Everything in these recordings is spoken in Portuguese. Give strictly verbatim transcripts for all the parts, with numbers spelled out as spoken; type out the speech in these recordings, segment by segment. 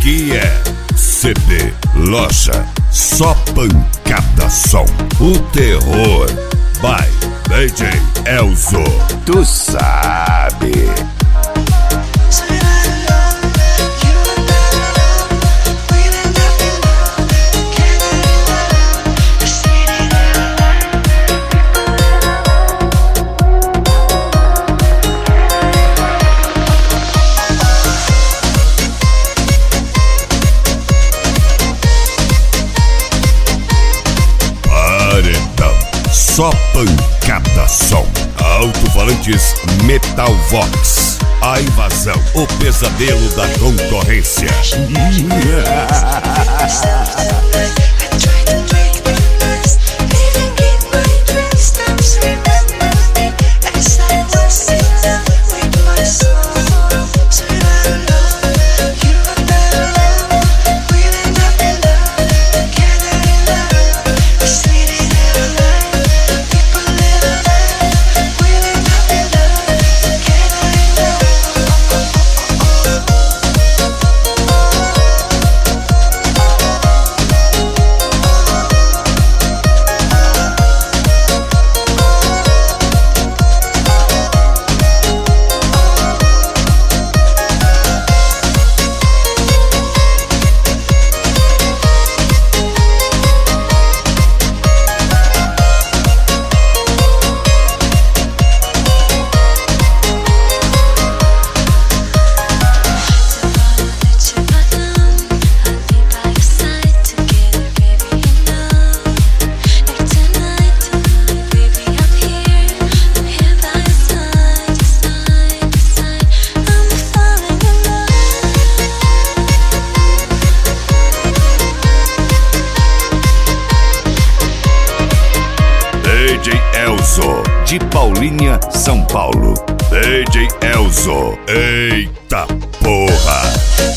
Aqui é C D Loja, só pancada som. O terror by D J Elzo. Tu sabe. Só pancada som. Alto-falantes Metal Vox. A invasão, o pesadelo da concorrência. D J Elzo, de Paulinha, São Paulo. D J Elzo, eita porra!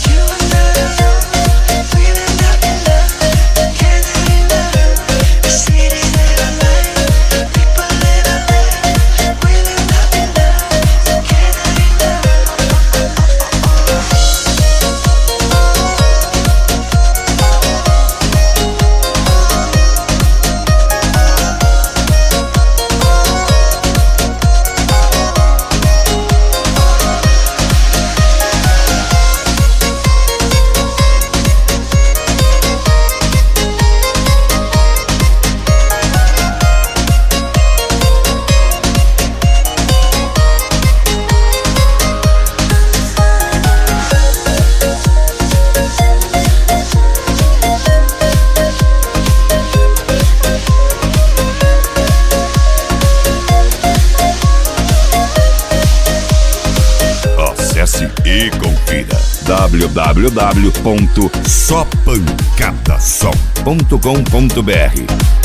E confira w w w ponto só pancada som ponto com ponto b r.